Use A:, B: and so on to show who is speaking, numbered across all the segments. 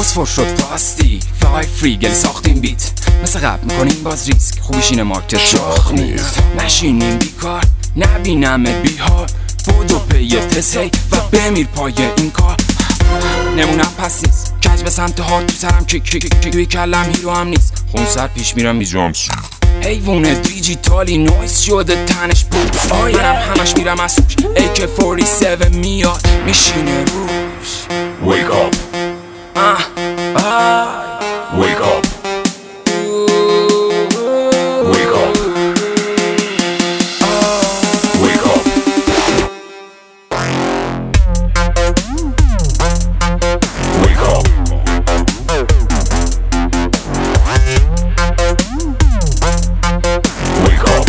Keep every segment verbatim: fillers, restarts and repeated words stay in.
A: فوسفور شد پلاستیک فای فری گلی ساختیم بیت مثل قبل میکنیم باز ریسک خوبیش اینه مارکت شاخ نیست نشینیم بیکار نبینم بیهار بودو پی تست هی و بمیر پای این کار نمونم پس نیست کج به سمت هارد تو سرم کیک کیک کیک توی کلم هیرو هم نیست خون سر پیش میرم میجام حیوونه دیجیتالی نویز شده تنش بود آینم همش میرم از روش ای کی چهل و هفت میاد میشینه روش
B: Wake up
A: آه آه
B: Wake up Wake up Wake up Wake up Wake up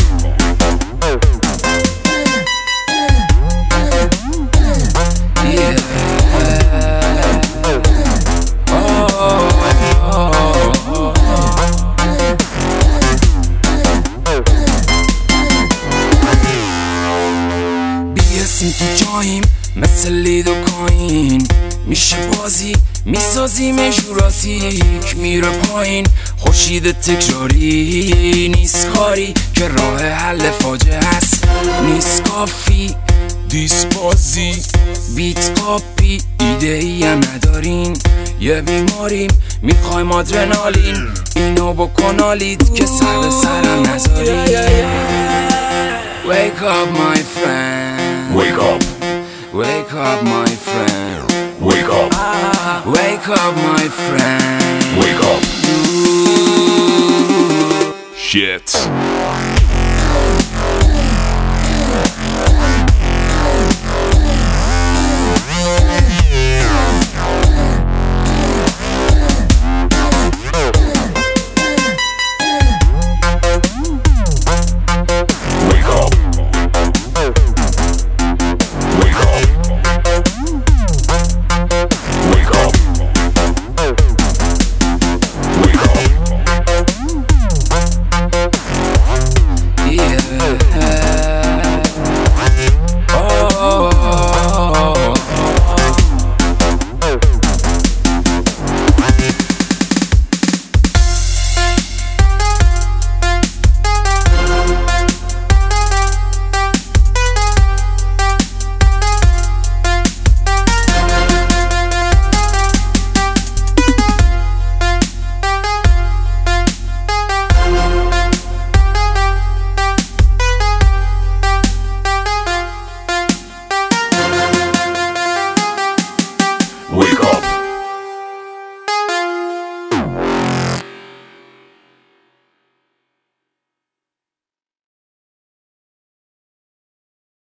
A: بیاسیم تو جاییم مثل لید و کاین میشه بازی میسازیم جوراسیک میره پایین خورشید تکراری نیست کاری که راه حل فاجعه است نیست کافی دیس بازی بیت کاپی ایده ای هم ندارین یه بیماریم میخوایم آدرنالین اینو بکنالید که سر به سرم نذارین Wake up my friend
B: Wake up
A: Wake up my friend
B: Wake up
A: Wake up my friend
B: Wake up Shit